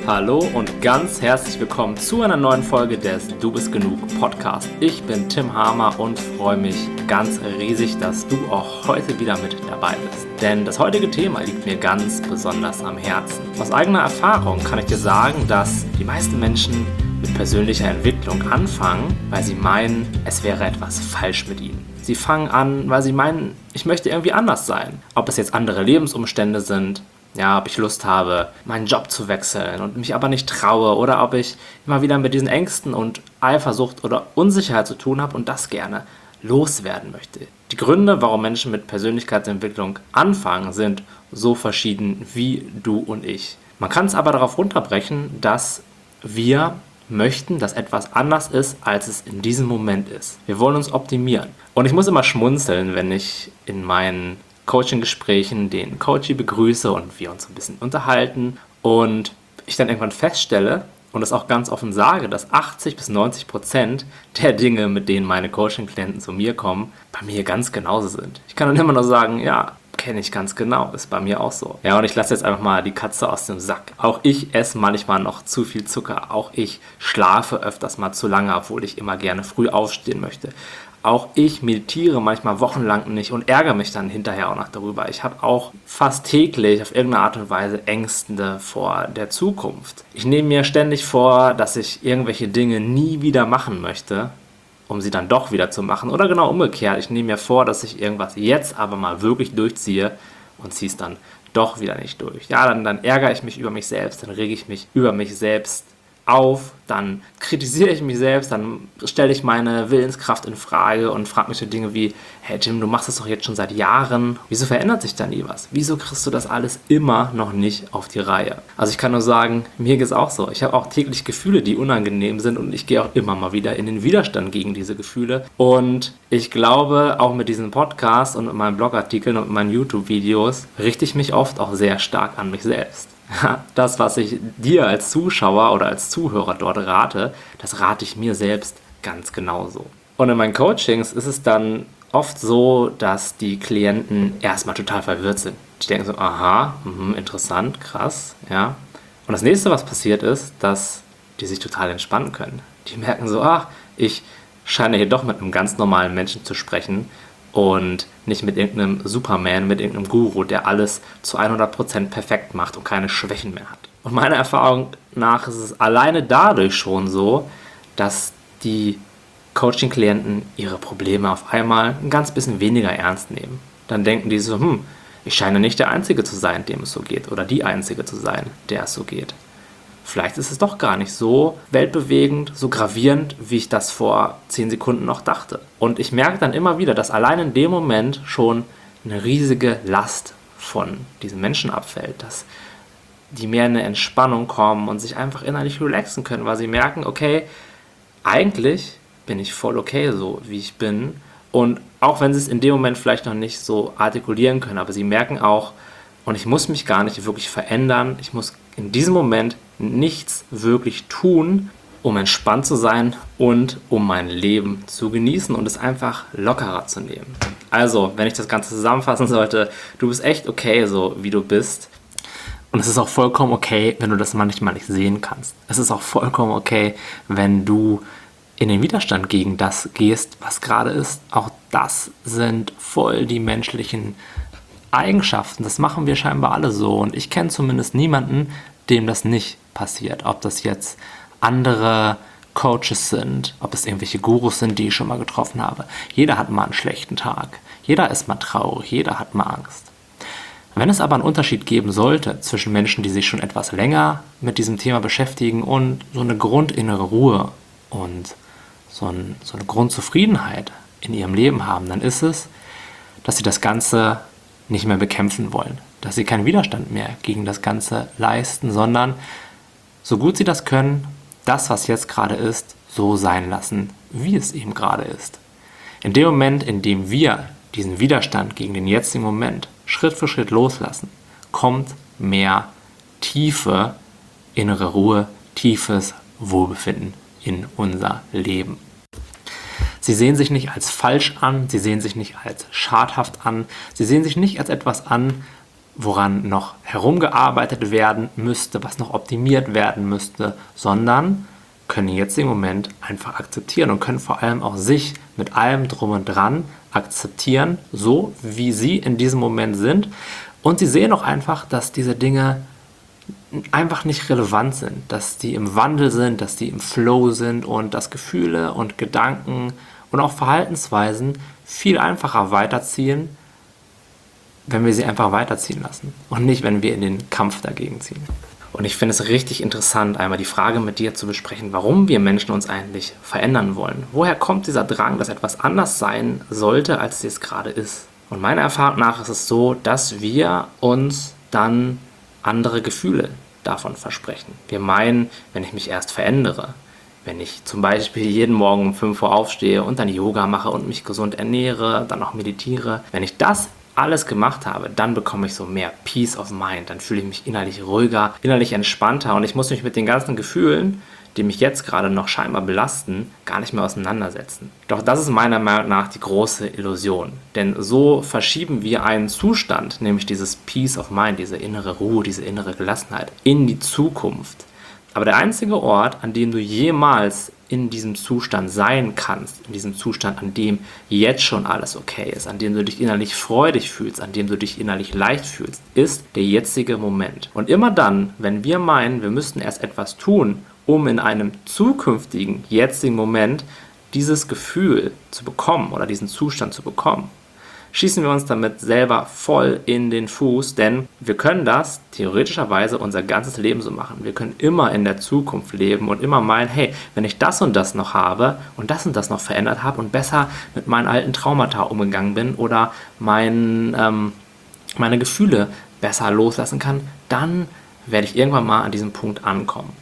Hallo und ganz herzlich willkommen zu einer neuen Folge des Du bist genug Podcast. Ich bin Tim Hamer und freue mich ganz riesig, dass du auch heute wieder mit dabei bist. Denn das heutige Thema liegt mir ganz besonders am Herzen. Aus eigener Erfahrung kann ich dir sagen, dass die meisten Menschen mit persönlicher Entwicklung anfangen, weil sie meinen, es wäre etwas falsch mit ihnen. Sie fangen an, weil sie meinen, ich möchte irgendwie anders sein. Ob es jetzt andere Lebensumstände sind, ja, ob ich Lust habe, meinen Job zu wechseln und mich aber nicht traue oder ob ich immer wieder mit diesen Ängsten und Eifersucht oder Unsicherheit zu tun habe und das gerne loswerden möchte. Die Gründe, warum Menschen mit Persönlichkeitsentwicklung anfangen, sind so verschieden wie du und ich. Man kann es aber darauf runterbrechen, dass wir möchten, dass etwas anders ist, als es in diesem Moment ist. Wir wollen uns optimieren. Und ich muss immer schmunzeln, wenn ich in meinen Coaching-Gesprächen den Coachie begrüße und wir uns ein bisschen unterhalten und ich dann irgendwann feststelle und das auch ganz offen sage, dass 80-90% der Dinge, mit denen meine Coaching-Klienten zu mir kommen, bei mir ganz genauso sind. Ich kann dann immer nur sagen, ja, kenne ich ganz genau, ist bei mir auch so. Ja, und ich lasse jetzt einfach mal die Katze aus dem Sack. Auch ich esse manchmal noch zu viel Zucker. Auch ich schlafe öfters mal zu lange, obwohl ich immer gerne früh aufstehen möchte. Auch ich meditiere manchmal wochenlang nicht und ärgere mich dann hinterher auch noch darüber. Ich habe auch fast täglich auf irgendeine Art und Weise Ängste vor der Zukunft. Ich nehme mir ständig vor, dass ich irgendwelche Dinge nie wieder machen möchte, um sie dann doch wieder zu machen. Oder genau umgekehrt, ich nehme mir vor, dass ich irgendwas jetzt aber mal wirklich durchziehe und ziehe es dann doch wieder nicht durch. Ja, dann ärgere ich mich über mich selbst, dann rege ich mich über mich selbst auf, dann kritisiere ich mich selbst, dann stelle ich meine Willenskraft in Frage und frage mich so Dinge wie, hey Tim, du machst das doch jetzt schon seit Jahren, wieso verändert sich da nie was? Wieso kriegst du das alles immer noch nicht auf die Reihe? Also ich kann nur sagen, mir geht es auch so. Ich habe auch täglich Gefühle, die unangenehm sind und ich gehe auch immer mal wieder in den Widerstand gegen diese Gefühle und ich glaube, auch mit diesem Podcast und mit meinen Blogartikeln und mit meinen YouTube-Videos richte ich mich oft auch sehr stark an mich selbst. Das, was ich dir als Zuschauer oder als Zuhörer dort rate, das rate ich mir selbst ganz genauso. Und in meinen Coachings ist es dann oft so, dass die Klienten erstmal total verwirrt sind. Die denken so, aha, interessant, krass, ja. Und das nächste, was passiert ist, dass die sich total entspannen können. Die merken so, ich scheine hier doch mit einem ganz normalen Menschen zu sprechen und nicht mit irgendeinem Superman, mit irgendeinem Guru, der alles zu 100% perfekt macht und keine Schwächen mehr hat. Und meiner Erfahrung nach ist es alleine dadurch schon so, dass die Coaching-Klienten ihre Probleme auf einmal ein ganz bisschen weniger ernst nehmen. Dann denken die so, ich scheine nicht der Einzige zu sein, dem es so geht, oder die Einzige zu sein, der es so geht. Vielleicht ist es doch gar nicht so weltbewegend, so gravierend, wie ich das vor 10 Sekunden noch dachte. Und ich merke dann immer wieder, dass allein in dem Moment schon eine riesige Last von diesen Menschen abfällt, dass die mehr in eine Entspannung kommen und sich einfach innerlich relaxen können, weil sie merken, okay, eigentlich bin ich voll okay so, wie ich bin. Und auch wenn sie es in dem Moment vielleicht noch nicht so artikulieren können, aber sie merken auch, und ich muss mich gar nicht wirklich verändern, ich muss in diesem Moment nichts wirklich tun, um entspannt zu sein und um mein Leben zu genießen und es einfach lockerer zu nehmen. Also, wenn ich das Ganze zusammenfassen sollte, du bist echt okay, so wie du bist. Und es ist auch vollkommen okay, wenn du das manchmal nicht sehen kannst. Es ist auch vollkommen okay, wenn du in den Widerstand gegen das gehst, was gerade ist. Auch das sind voll die menschlichen Eigenschaften. Das machen wir scheinbar alle so. Und ich kenne zumindest niemanden, dem das nicht passiert. Ob das jetzt andere Coaches sind, ob es irgendwelche Gurus sind, die ich schon mal getroffen habe. Jeder hat mal einen schlechten Tag. Jeder ist mal traurig. Jeder hat mal Angst. Wenn es aber einen Unterschied geben sollte zwischen Menschen, die sich schon etwas länger mit diesem Thema beschäftigen und so eine grundinnere Ruhe und so eine Grundzufriedenheit in ihrem Leben haben, dann ist es, dass sie das Ganze nicht mehr bekämpfen wollen, dass sie keinen Widerstand mehr gegen das Ganze leisten, sondern so gut sie das können, das, was jetzt gerade ist, so sein lassen, wie es eben gerade ist. In dem Moment, in dem wir diesen Widerstand gegen den jetzigen Moment Schritt für Schritt loslassen, kommt mehr tiefe innere Ruhe, tiefes Wohlbefinden in unser Leben. Sie sehen sich nicht als falsch an, sie sehen sich nicht als schadhaft an, sie sehen sich nicht als etwas an, woran noch herumgearbeitet werden müsste, was noch optimiert werden müsste, sondern können jetzt im Moment einfach akzeptieren und können vor allem auch sich mit allem drum und dran akzeptieren, so wie sie in diesem Moment sind. Und sie sehen auch einfach, dass diese Dinge einfach nicht relevant sind, dass die im Wandel sind, dass die im Flow sind und dass Gefühle und Gedanken und auch Verhaltensweisen viel einfacher weiterziehen, wenn wir sie einfach weiterziehen lassen und nicht, wenn wir in den Kampf dagegen ziehen. Und ich finde es richtig interessant, einmal die Frage mit dir zu besprechen, warum wir Menschen uns eigentlich verändern wollen. Woher kommt dieser Drang, dass etwas anders sein sollte, als es gerade ist? Und meiner Erfahrung nach ist es so, dass wir uns dann andere Gefühle davon versprechen. Wir meinen, wenn ich mich erst verändere, wenn ich zum Beispiel jeden Morgen um 5 Uhr aufstehe und dann Yoga mache und mich gesund ernähre, dann auch meditiere, wenn ich das alles gemacht habe, dann bekomme ich so mehr Peace of Mind, dann fühle ich mich innerlich ruhiger, innerlich entspannter und ich muss mich mit den ganzen Gefühlen, die mich jetzt gerade noch scheinbar belasten, gar nicht mehr auseinandersetzen. Doch das ist meiner Meinung nach die große Illusion, denn so verschieben wir einen Zustand, nämlich dieses Peace of Mind, diese innere Ruhe, diese innere Gelassenheit, in die Zukunft. Aber der einzige Ort, an dem du jemals in diesem Zustand sein kannst, in diesem Zustand, an dem jetzt schon alles okay ist, an dem du dich innerlich freudig fühlst, an dem du dich innerlich leicht fühlst, ist der jetzige Moment. Und immer dann, wenn wir meinen, wir müssten erst etwas tun, um in einem zukünftigen, jetzigen Moment dieses Gefühl zu bekommen oder diesen Zustand zu bekommen, schießen wir uns damit selber voll in den Fuß, denn wir können das theoretischerweise unser ganzes Leben so machen. Wir können immer in der Zukunft leben und immer meinen, hey, wenn ich das und das noch habe und das noch verändert habe und besser mit meinen alten Traumata umgegangen bin oder meine Gefühle besser loslassen kann, dann werde ich irgendwann mal an diesem Punkt ankommen.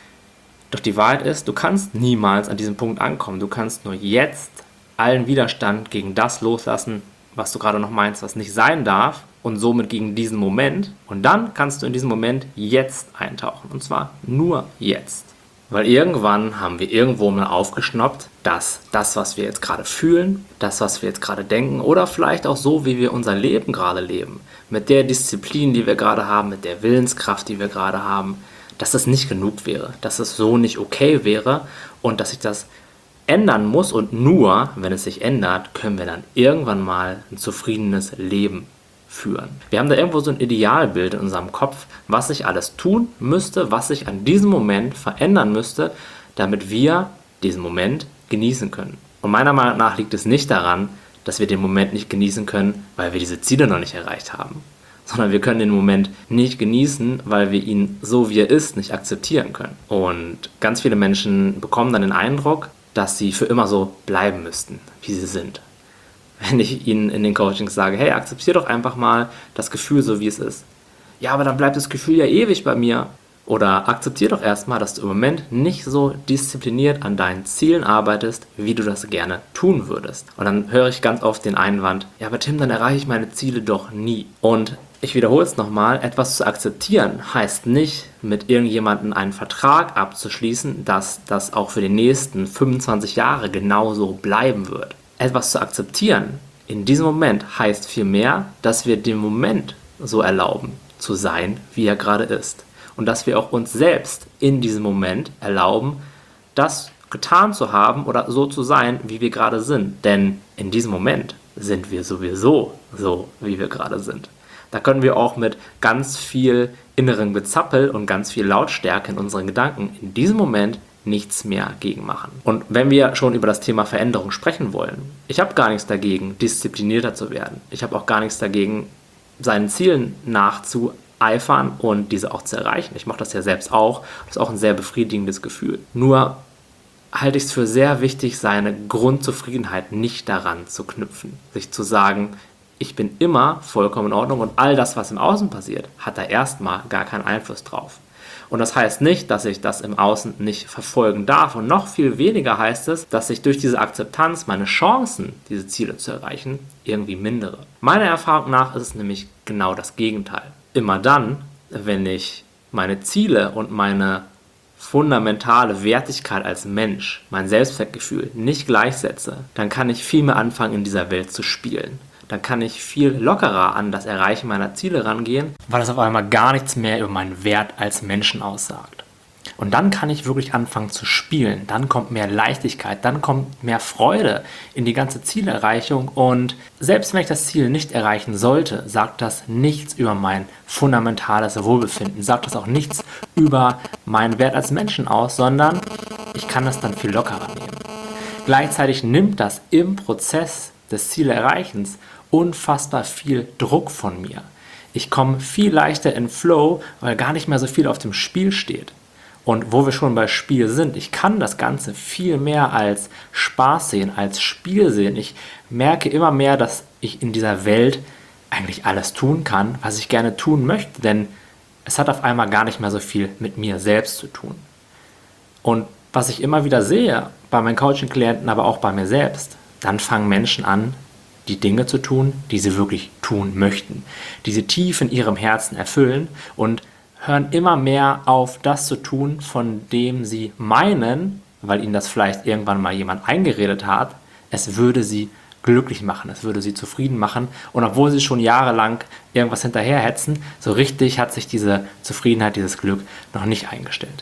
Doch die Wahrheit ist, du kannst niemals an diesem Punkt ankommen. Du kannst nur jetzt allen Widerstand gegen das loslassen, was du gerade noch meinst, was nicht sein darf und somit gegen diesen Moment. Und dann kannst du in diesen Moment jetzt eintauchen. Und zwar nur jetzt. Weil irgendwann haben wir irgendwo mal aufgeschnappt, dass das, was wir jetzt gerade fühlen, das, was wir jetzt gerade denken oder vielleicht auch so, wie wir unser Leben gerade leben, mit der Disziplin, die wir gerade haben, mit der Willenskraft, die wir gerade haben, dass das nicht genug wäre, dass es so nicht okay wäre und dass sich das ändern muss und nur, wenn es sich ändert, können wir dann irgendwann mal ein zufriedenes Leben führen. Wir haben da irgendwo so ein Idealbild in unserem Kopf, was sich alles tun müsste, was sich an diesem Moment verändern müsste, damit wir diesen Moment genießen können. Und meiner Meinung nach liegt es nicht daran, dass wir den Moment nicht genießen können, weil wir diese Ziele noch nicht erreicht haben, sondern wir können den Moment nicht genießen, weil wir ihn so wie er ist nicht akzeptieren können. Und ganz viele Menschen bekommen dann den Eindruck, dass sie für immer so bleiben müssten, wie sie sind. Wenn ich ihnen in den Coachings sage, hey, akzeptier doch einfach mal das Gefühl so, wie es ist. Ja, aber dann bleibt das Gefühl ja ewig bei mir. Oder akzeptier doch erstmal, dass du im Moment nicht so diszipliniert an deinen Zielen arbeitest, wie du das gerne tun würdest. Und dann höre ich ganz oft den Einwand, ja, aber Tim, dann erreiche ich meine Ziele doch nie. Und ich wiederhole es nochmal, etwas zu akzeptieren heißt nicht, mit irgendjemandem einen Vertrag abzuschließen, dass das auch für die nächsten 25 Jahre genauso bleiben wird. Etwas zu akzeptieren in diesem Moment heißt vielmehr, dass wir den Moment so erlauben, zu sein, wie er gerade ist. Und dass wir auch uns selbst in diesem Moment erlauben, das getan zu haben oder so zu sein, wie wir gerade sind. Denn in diesem Moment sind wir sowieso so, wie wir gerade sind. Da können wir auch mit ganz viel inneren Gezappel und ganz viel Lautstärke in unseren Gedanken in diesem Moment nichts mehr gegen machen. Und wenn wir schon über das Thema Veränderung sprechen wollen, ich habe gar nichts dagegen, disziplinierter zu werden. Ich habe auch gar nichts dagegen, seinen Zielen nachzueifern und diese auch zu erreichen. Ich mache das ja selbst auch. Das ist auch ein sehr befriedigendes Gefühl. Nur halte ich es für sehr wichtig, seine Grundzufriedenheit nicht daran zu knüpfen. Sich zu sagen, ich bin immer vollkommen in Ordnung und all das, was im Außen passiert, hat da erstmal gar keinen Einfluss drauf. Und das heißt nicht, dass ich das im Außen nicht verfolgen darf. Und noch viel weniger heißt es, dass ich durch diese Akzeptanz meine Chancen, diese Ziele zu erreichen, irgendwie mindere. Meiner Erfahrung nach ist es nämlich genau das Gegenteil. Immer dann, wenn ich meine Ziele und meine fundamentale Wertigkeit als Mensch, mein Selbstwertgefühl nicht gleichsetze, dann kann ich viel mehr anfangen, in dieser Welt zu spielen. dann kann ich viel lockerer an das Erreichen meiner Ziele rangehen, weil es auf einmal gar nichts mehr über meinen Wert als Menschen aussagt. Und dann kann ich wirklich anfangen zu spielen, dann kommt mehr Leichtigkeit, dann kommt mehr Freude in die ganze Zielerreichung und selbst wenn ich das Ziel nicht erreichen sollte, sagt das nichts über mein fundamentales Wohlbefinden, sagt das auch nichts über meinen Wert als Menschen aus, sondern ich kann das dann viel lockerer nehmen. Gleichzeitig nimmt das im Prozess des Zielerreichens unfassbar viel Druck von mir. Ich komme viel leichter in Flow, weil gar nicht mehr so viel auf dem Spiel steht. Und wo wir schon bei Spiel sind, ich kann das Ganze viel mehr als Spaß sehen, als Spiel sehen. Ich merke immer mehr, dass ich in dieser Welt eigentlich alles tun kann, was ich gerne tun möchte, denn es hat auf einmal gar nicht mehr so viel mit mir selbst zu tun. Und was ich immer wieder sehe, bei meinen Coaching-Klienten, aber auch bei mir selbst, dann fangen Menschen an, die Dinge zu tun, die sie wirklich tun möchten, die sie tief in ihrem Herzen erfüllen und hören immer mehr auf, das zu tun, von dem sie meinen, weil ihnen das vielleicht irgendwann mal jemand eingeredet hat, es würde sie glücklich machen, es würde sie zufrieden machen. Und obwohl sie schon jahrelang irgendwas hinterherhetzen, so richtig hat sich diese Zufriedenheit, dieses Glück noch nicht eingestellt.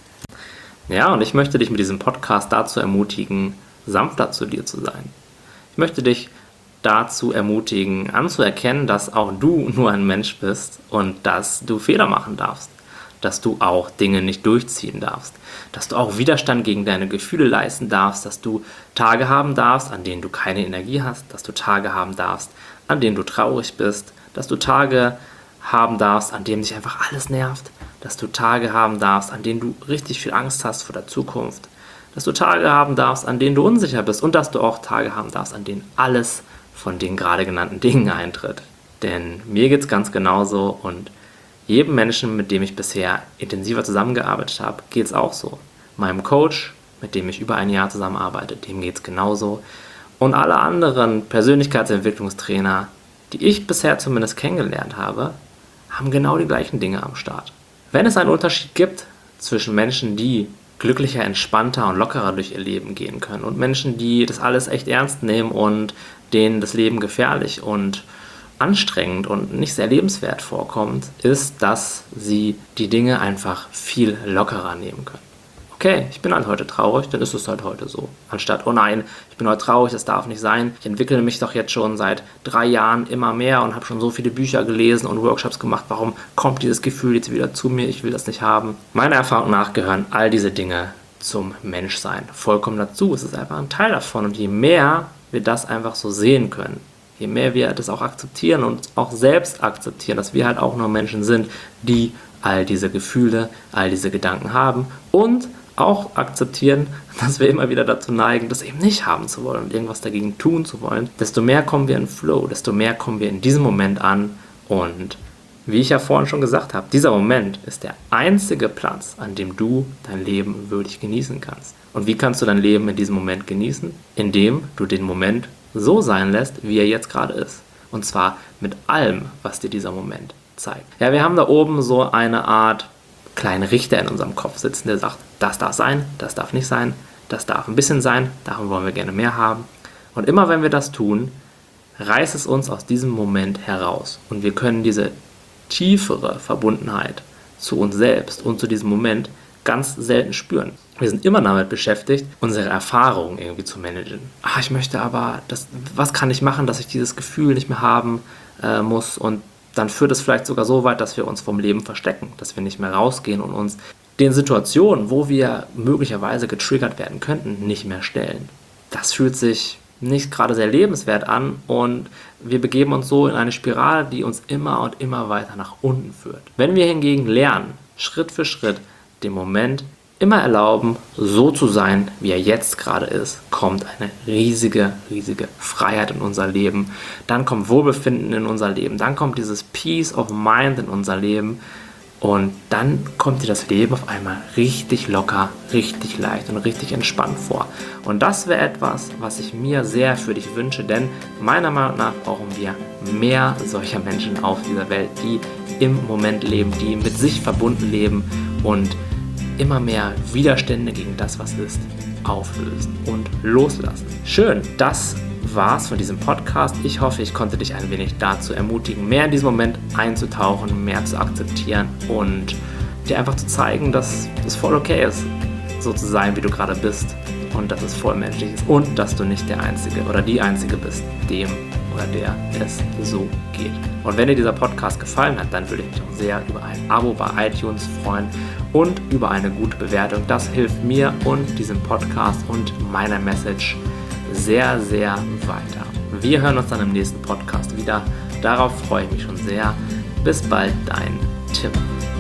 Ja, und ich möchte dich mit diesem Podcast dazu ermutigen, sanfter zu dir zu sein. Ich möchte dich dazu ermutigen, anzuerkennen, dass auch du nur ein Mensch bist und dass du Fehler machen darfst, dass du auch Dinge nicht durchziehen darfst, dass du auch Widerstand gegen deine Gefühle leisten darfst, dass du Tage haben darfst, an denen du keine Energie hast, dass du Tage haben darfst, an denen du traurig bist, dass du Tage haben darfst, an denen dich einfach alles nervt, dass du Tage haben darfst, an denen du richtig viel Angst hast vor der Zukunft, dass du Tage haben darfst, an denen du unsicher bist und dass du auch Tage haben darfst, an denen alles von den gerade genannten Dingen eintritt. Denn mir geht es ganz genauso und jedem Menschen, mit dem ich bisher intensiver zusammengearbeitet habe, geht es auch so. Meinem Coach, mit dem ich über ein Jahr zusammenarbeite, dem geht es genauso. Und alle anderen Persönlichkeitsentwicklungstrainer, die ich bisher zumindest kennengelernt habe, haben genau die gleichen Dinge am Start. Wenn es einen Unterschied gibt zwischen Menschen, die glücklicher, entspannter und lockerer durch ihr Leben gehen können und Menschen, die das alles echt ernst nehmen und denen das Leben gefährlich und anstrengend und nicht sehr lebenswert vorkommt, ist, dass sie die Dinge einfach viel lockerer nehmen können. Okay, ich bin halt heute traurig, dann ist es halt heute so. Anstatt, oh nein, ich bin heute traurig, das darf nicht sein. Ich entwickle mich doch jetzt schon seit 3 Jahren immer mehr und habe schon so viele Bücher gelesen und Workshops gemacht. Warum kommt dieses Gefühl jetzt wieder zu mir? Ich will das nicht haben. Meiner Erfahrung nach gehören all diese Dinge zum Menschsein vollkommen dazu. Es ist einfach ein Teil davon. Und je mehr wir das einfach so sehen können, je mehr wir das auch akzeptieren und auch selbst akzeptieren, dass wir halt auch nur Menschen sind, die all diese Gefühle, all diese Gedanken haben und auch akzeptieren, dass wir immer wieder dazu neigen, das eben nicht haben zu wollen und irgendwas dagegen tun zu wollen, desto mehr kommen wir in Flow, desto mehr kommen wir in diesem Moment an und wie ich ja vorhin schon gesagt habe, dieser Moment ist der einzige Platz, an dem du dein Leben wirklich genießen kannst. Und wie kannst du dein Leben in diesem Moment genießen? Indem du den Moment so sein lässt, wie er jetzt gerade ist. Und zwar mit allem, was dir dieser Moment zeigt. Ja, wir haben da oben so eine Art kleinen Richter in unserem Kopf sitzen, der sagt, das darf sein, das darf nicht sein, das darf ein bisschen sein, davon wollen wir gerne mehr haben. Und immer wenn wir das tun, reißt es uns aus diesem Moment heraus. Und wir können diese tiefere Verbundenheit zu uns selbst und zu diesem Moment ganz selten spüren. Wir sind immer damit beschäftigt, unsere Erfahrungen irgendwie zu managen. Ich möchte aber, was kann ich machen, dass ich dieses Gefühl nicht mehr haben muss? Und dann führt es vielleicht sogar so weit, dass wir uns vom Leben verstecken, dass wir nicht mehr rausgehen und uns den Situationen, wo wir möglicherweise getriggert werden könnten, nicht mehr stellen. Das fühlt sich nicht gerade sehr lebenswert an und wir begeben uns so in eine Spirale, die uns immer und immer weiter nach unten führt. Wenn wir hingegen lernen, Schritt für Schritt den Moment immer erlauben, so zu sein, wie er jetzt gerade ist, kommt eine riesige, riesige Freiheit in unser Leben. Dann kommt Wohlbefinden in unser Leben. Dann kommt dieses Peace of Mind in unser Leben. Und dann kommt dir das Leben auf einmal richtig locker, richtig leicht und richtig entspannt vor. Und das wäre etwas, was ich mir sehr für dich wünsche, denn meiner Meinung nach brauchen wir mehr solcher Menschen auf dieser Welt, die im Moment leben, die mit sich verbunden leben und immer mehr Widerstände gegen das, was ist, auflösen und loslassen. Schön, das war's von diesem Podcast. Ich hoffe, ich konnte dich ein wenig dazu ermutigen, mehr in diesen Moment einzutauchen, mehr zu akzeptieren und dir einfach zu zeigen, dass es voll okay ist, so zu sein, wie du gerade bist und dass es voll menschlich ist und dass du nicht der Einzige oder die Einzige bist, dem oder der es so geht. Und wenn dir dieser Podcast gefallen hat, dann würde ich mich auch sehr über ein Abo bei iTunes freuen und über eine gute Bewertung. Das hilft mir und diesem Podcast und meiner Message sehr, sehr weiter. Wir hören uns dann im nächsten Podcast wieder. Darauf freue ich mich schon sehr. Bis bald, dein Tim.